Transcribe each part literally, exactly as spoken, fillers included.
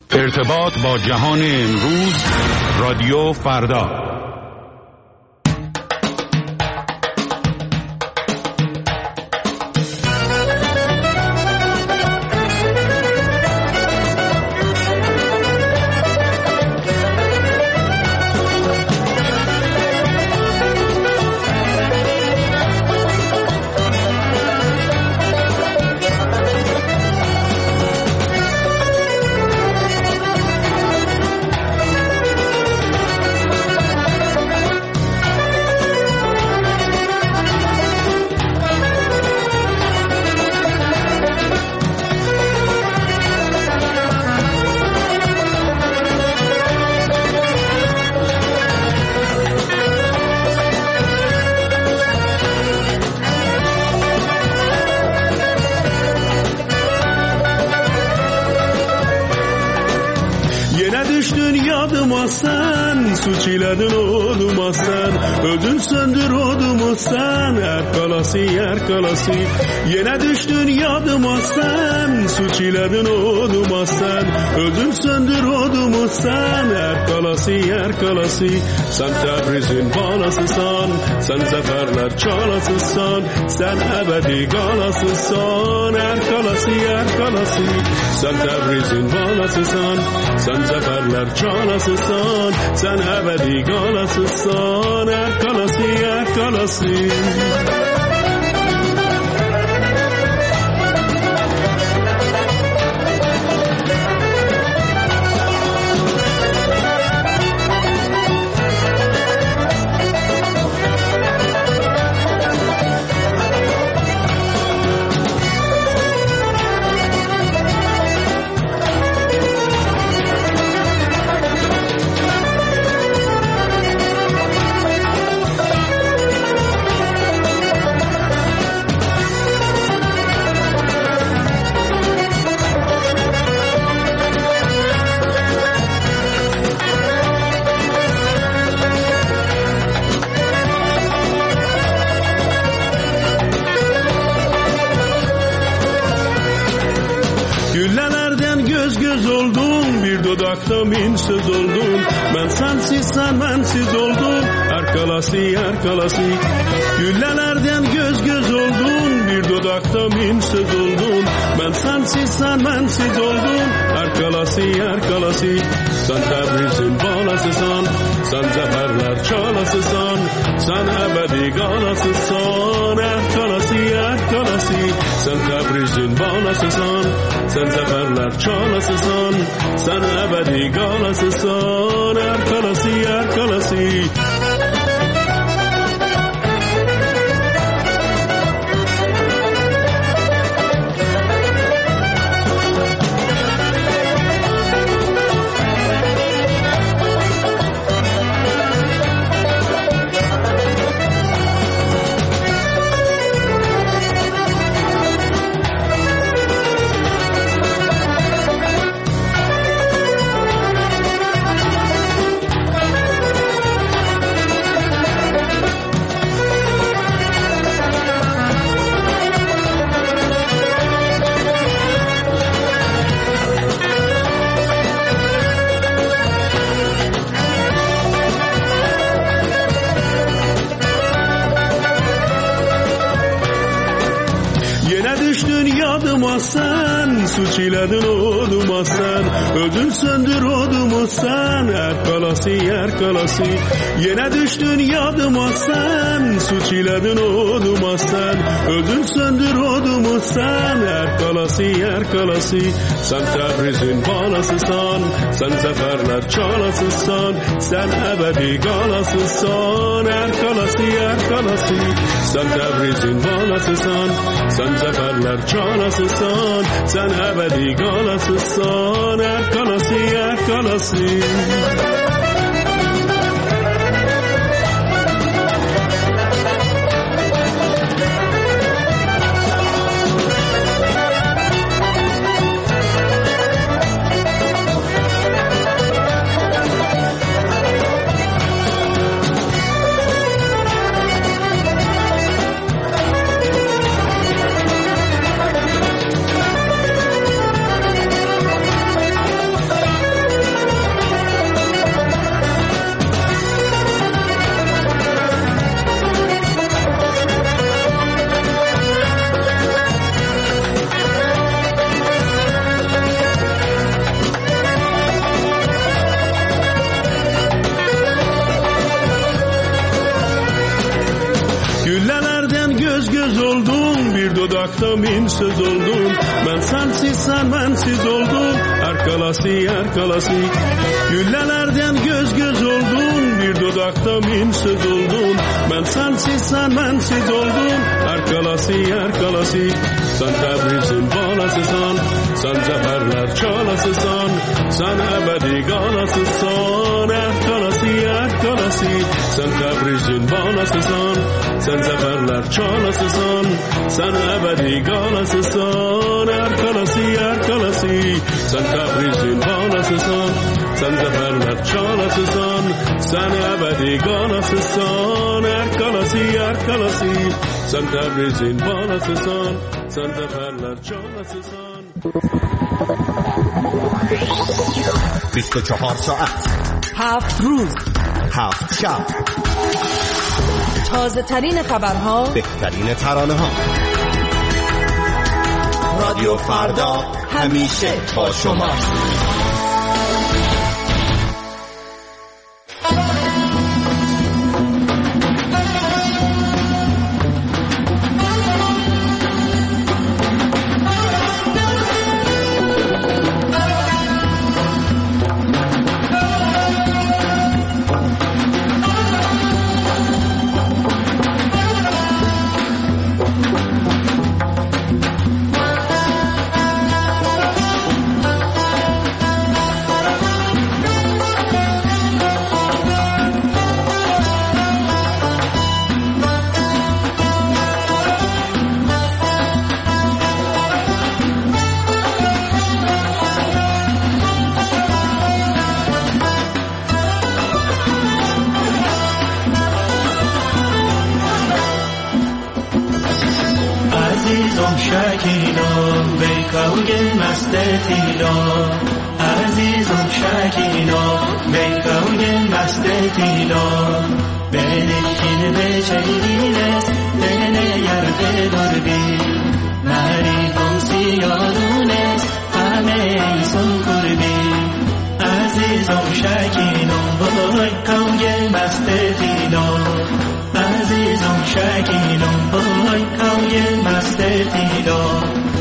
ارتباط با جهان امروز، رادیو فردا. Suçiledin oğluma sen, ödün söndür oğluma sen, erkalası erkalası. Yine düştün yadıma sen, suçiledin oğluma sen, ödün söndür oğluma sen, erkalası erkalası. Sen Tebriz'in balasısan, sen zaferler çalasısan, sen ebedi galasısan, erkalası erkalası. Sen Tebriz'in balasısan, sen zaferler çalasısan, sen ebedi galasısan, erkalası erkalası. Minsiz oldun, ben sensiz sen bensiz oldun, erkalası erkalası. Güllelerden göz göz oldun, bir dudakta minsiz oldun, ben sensiz sen bensiz oldun, erkalası erkalası. Sen Tebriz'in balasısan, sen zaferler çalasısan, sen ebedi galasısan, erkalası erkalası. Sen Tebriz'in balasısan, sen zaferler çalasısan, sen ebedi galasısan, erkalası erkalası. Sen suçiledin oğluma sen, ödün söndür oğluma sen, erkalası erkalası. Yine düştün yadıma sen, suçiledin oğluma sen, ödün söndür oğluma sen, erkalası erkalası. Sen Tebriz'in balasısan, sen zaferler çalasısan, sen ebedi galasısan, erkalası erkalası. Sen Tebriz'in balasısan, sen zaferler çalasısan, sen ebedi galasısan, erkalası erkalası. min söz oldun. Ben sensiz sen bensiz oldum. Erkalasi erkalasi. Güllelerden göz göz oldun. Bir dudakta min söz oldun. Ben sensiz sen bensiz oldum. Erkalasi erkalasi. Sen Tebriz'in balasısan. Sen zeferler çalasısan. Sen ebedi galasısan. Erkalasi erkalasi. Sen Tebriz'in balasısan. Sen zeferler çalasısan. Sen ebedi galasısan. Erkalasi erkalasi. Sen Tebriz'in balasısan. Sen zeferler çalasısan. Sen ebedi galasısan. Erkalasi erkalasi. Sen Tebriz'in balasısan. Sen zeferler çalasısan. بیست و چهار ساعت هفت روز هفت شب تازه ترین خبرها، بهترین ترانه ها. رادیو فردا همیشه با شما. عزیزم شکینا بیکوی مست تیلا بنشین به چهیرینس دنه یرد دربی مریضم سیادونس همه ایسون کربی عزیزم شکینا بیکوی مست تیلا عزیزم شکینا بیکوی مست تیلا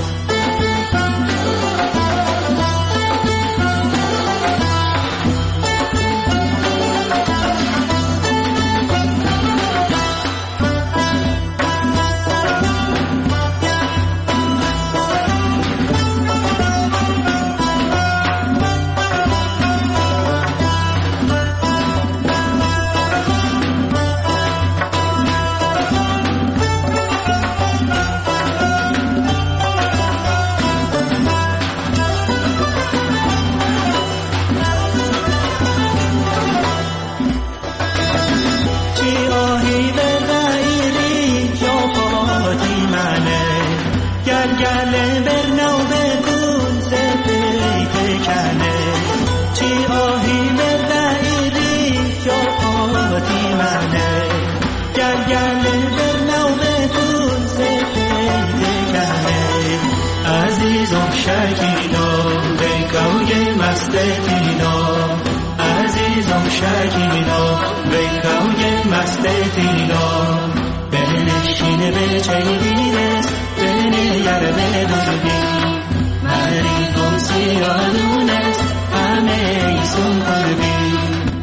عزیزم شکینا بیکوی مست تینا عزیزم شکینا بیکوی مست تینا بنشین به چهیرینس بنه یرد دربی مریضم سیادونس همه ایسون کربی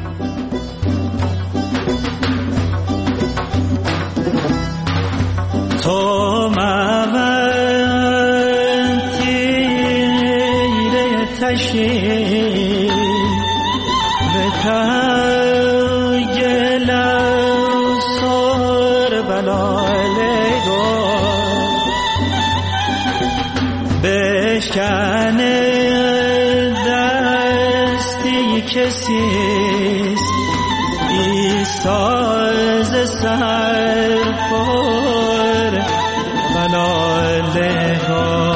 تو ممن تشی به تایل سر بلالگو بشکن دستی کسیست ای ساز سرپر بلالگو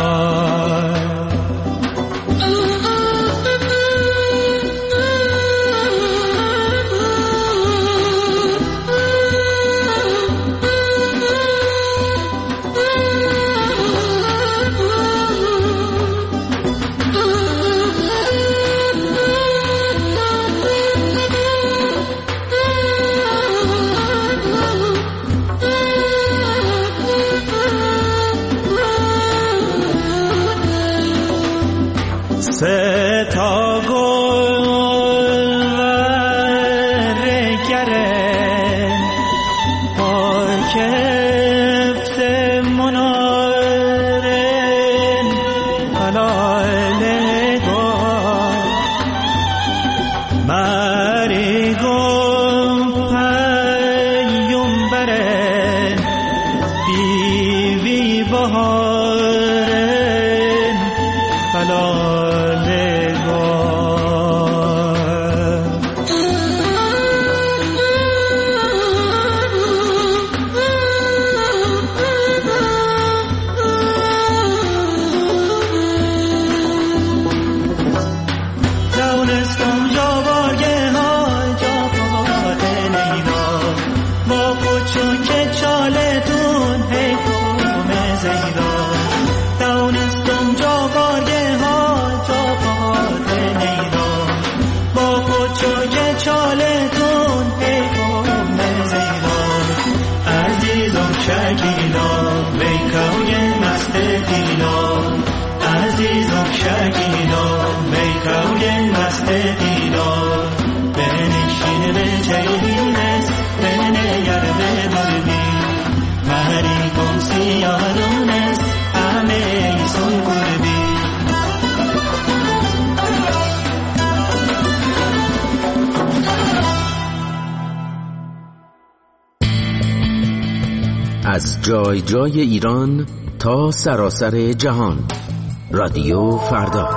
سه تا گل ورگره با کفت منارن حلاله گاه مری گم پیوم بره بیوی بهارن حلاله عزیزم شکینا میکوی مست دینا بنشین به جهیلس بنه یرمه بردی مهری کم سیارونس همه ایسون کردی از جای جای ایران تا سراسر جهان، رادیو فردا.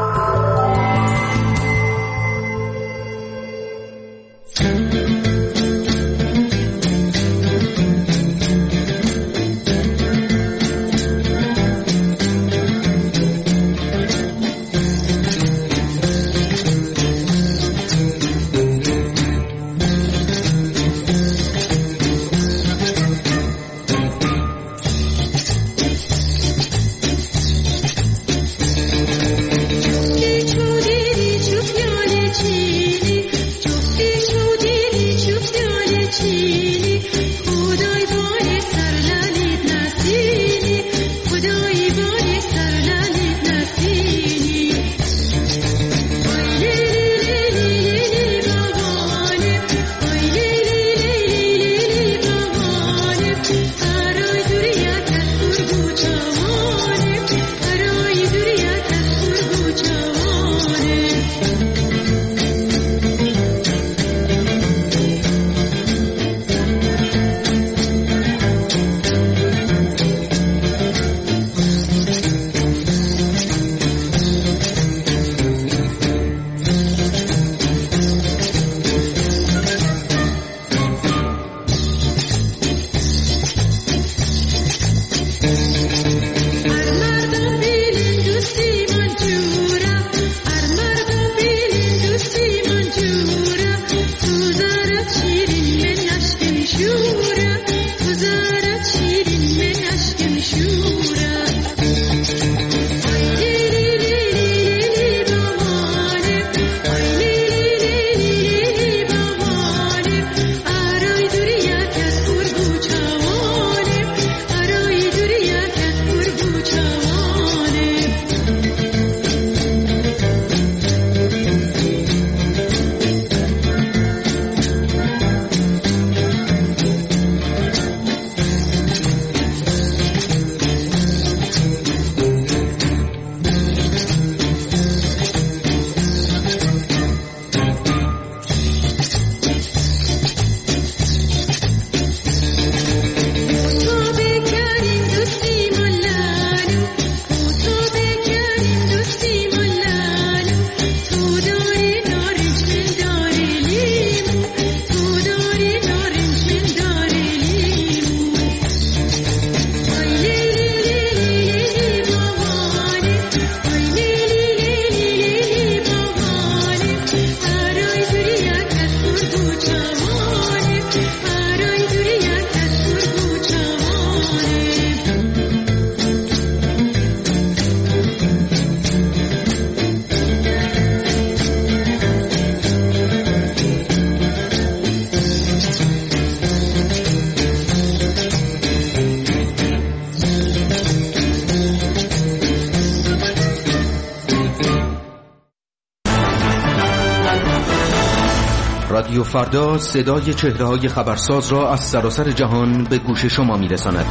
رادیو فردا صدای چهره‌های خبرساز را از سراسر جهان به گوش شما می‌رساند.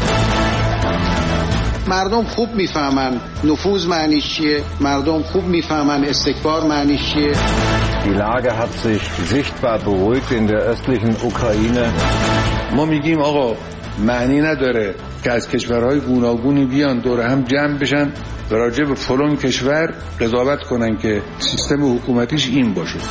مردم خوب میفهمن نفوذ معنیش چیه، مردم خوب میفهمن استکبار معنیش چیه. Die Lage hat sich sichtbar beruhigt in der östlichen Ukraine. ما میگیم آقا معنی نداره که از کشورهای گوناگونی بیان دور هم جمع بشن و راجع به فلان کشور قضاوت کنن که سیستم حکومتیش این باشه.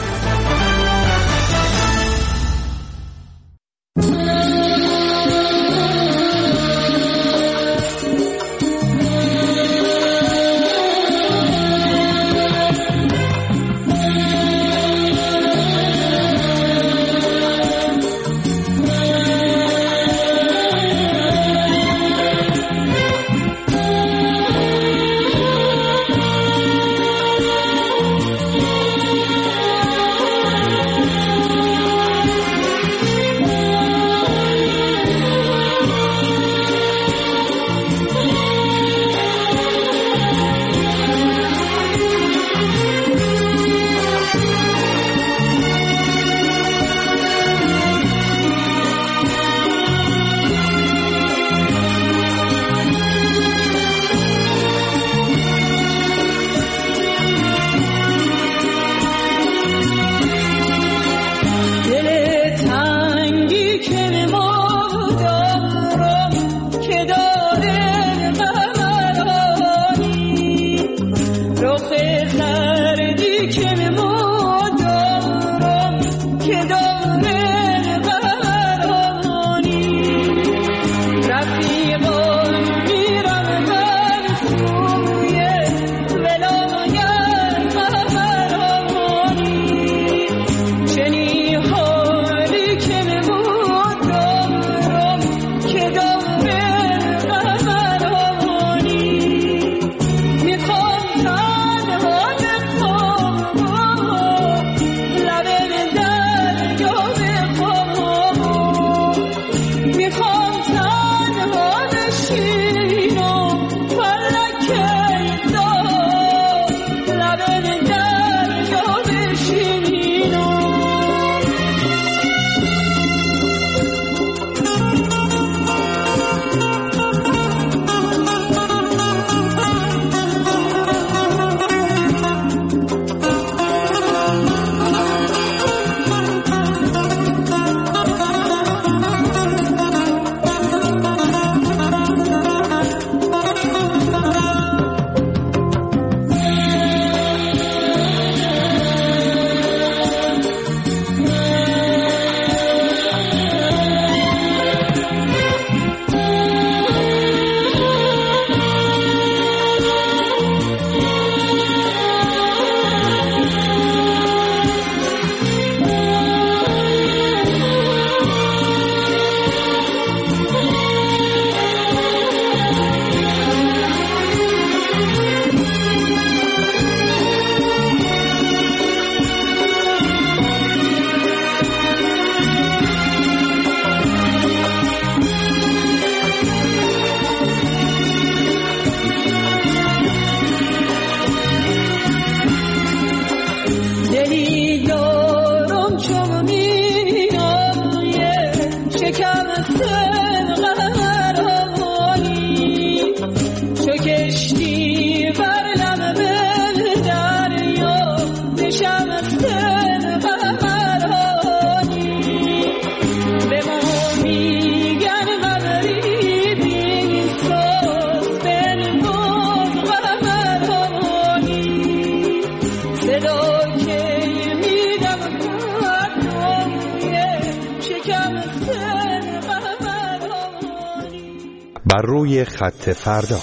بر روی خط فردا.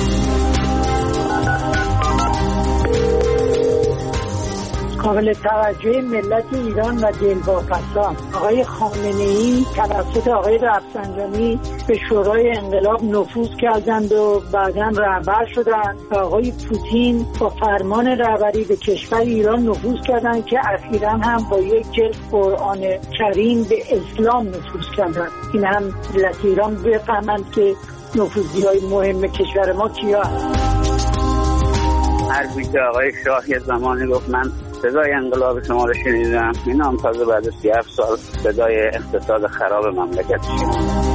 قابل توجه ملت ایران و دلواپسان آقای خامنه‌ای توسط آقای رفسنجانی به شورای انقلاب نفوذ کردند و بعداً رهبر شدند و آقای پوتین با فرمان رهبری به کشور ایران نفوذ کردند که اخیراً هم با یک جلد قرآن کریم به اسلام نفوذ کردند. این هم ملت ایران بفهمند که نفوذی‌های مهم کشور ما کیا هستند. حرفی که آقای شاه یه زمانی گفت من صدای انقلاب شما رو شنیدم، این هم تازه بعد از سی هفت سال صدای اقتصاد خراب مملکت شد.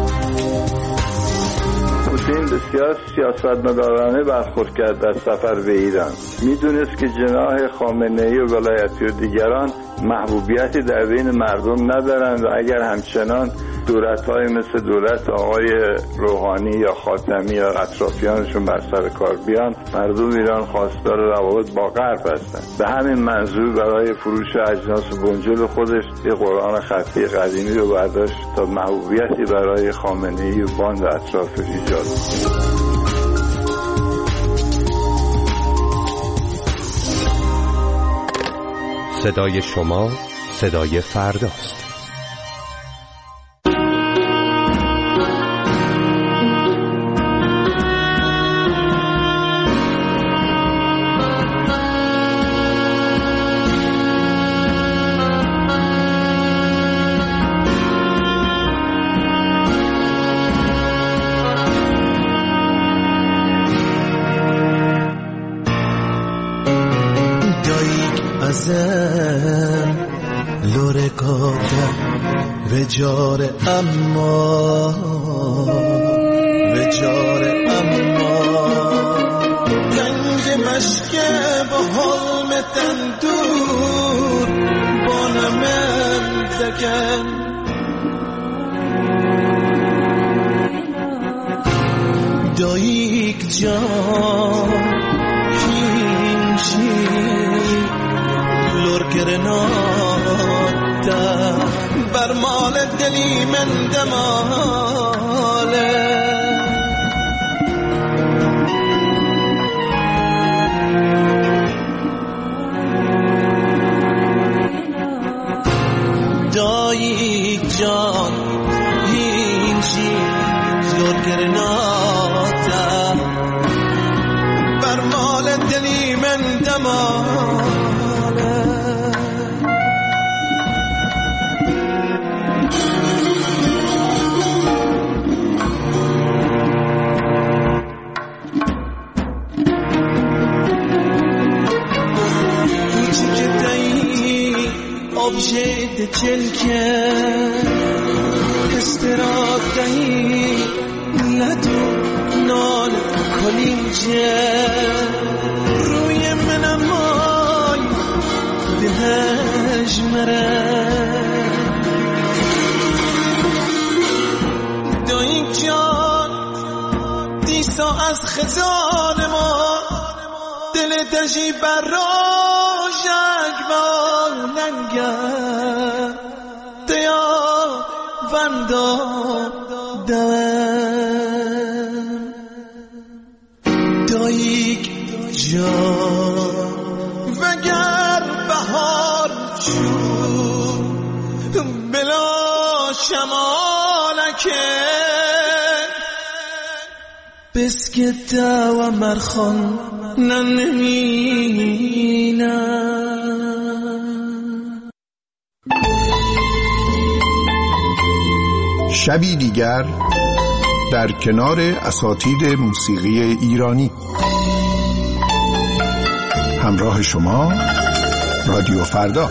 پوتین بسیار سیاستمدارانه برخورد کرد در سفر به ایران. میدونست که جناح خامنه‌ای و ولایتی و دیگران محبوبیتی در بین مردم ندارند و اگر همچنان دولت‌های مثل دولت آقای روحانی یا خاتمی یا اطرافیانشون بر سر کار بیان، مردم ایران خواستار روابط با غرب هستند. به همین منظور برای فروش اجناس و بنجل خودش یه قرآن خطی قدیمی رو برداشت تا محبوبیتی برای خامنه‌ای و باند اطرافش ایجاد کنه. صدای شما صدای فرداست. وجاره اما وجاره اما تنگ مشکه با حلم تندور بانم دکن دایک جان کینشی لور کرناتا بر مال دلی من دماله دایی جان این چیز زور کرناتا بر مال دلی من دماله objet چلکه استرادهی ندو نال کلینجه روی منم مای دهش مره دایین جان دیسا از خزان ما دل دژی بر روشک با ننگه دیا وندا دوم دایک جان وگر بهار چون بلا شمالکه بسکتا و مرخان ننمینم شبی دیگر در کنار اساتید موسیقی ایرانی. همراه شما رادیو فردا.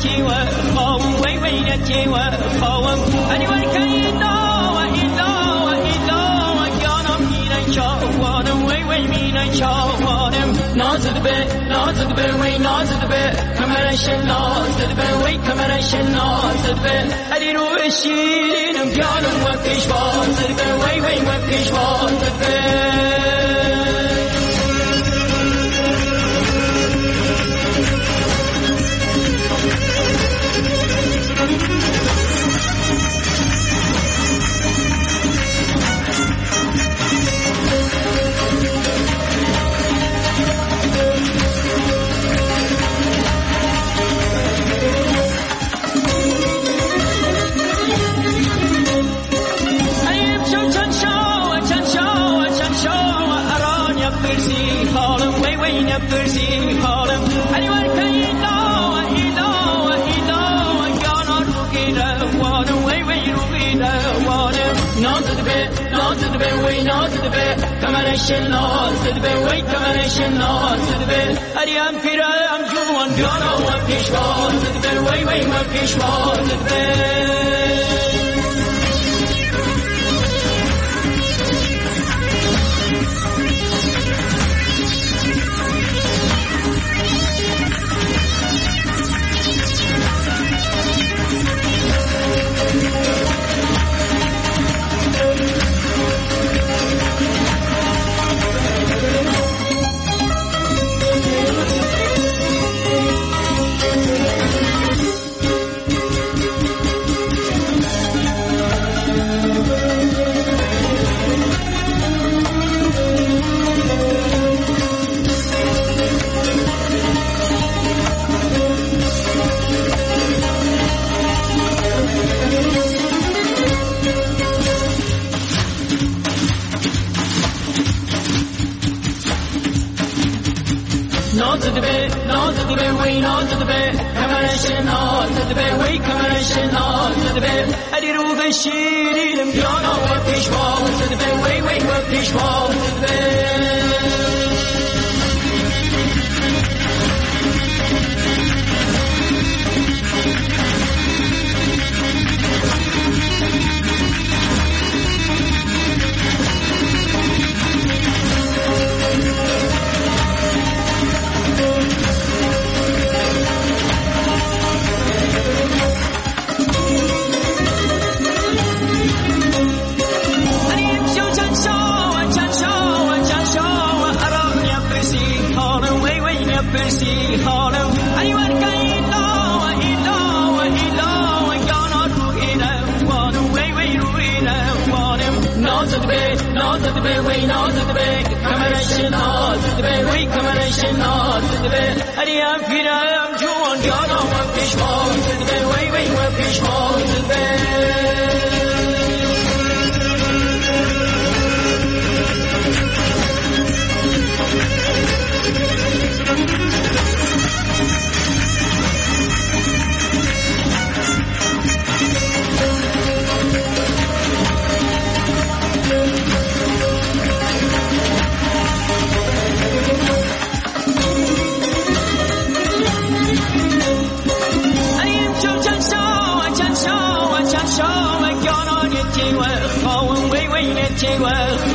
یتی و خواهم وی وی یتی و خواهم انیوال کایینا و ایلا و ایلا و گانم میرن چاوانم وی وی میرن چاوانم نازد به نازد به وی نازد به کمرش نازد به وی کمرش نازد به علی رو شیرینم گانم و پیشوازد به وی وی و پیشوازد به Persi halam anyway kayna wa ila wa ila wa yana rugida wa way way rugida wa not the bit not the bit way not the bit come on shin not the bit way come on shin not the bit ari am pira am juan yana wa pishwa the bit way way wa pishwa the bit شیرینم جانا و پیشواز به وی وی و پیشواز به Well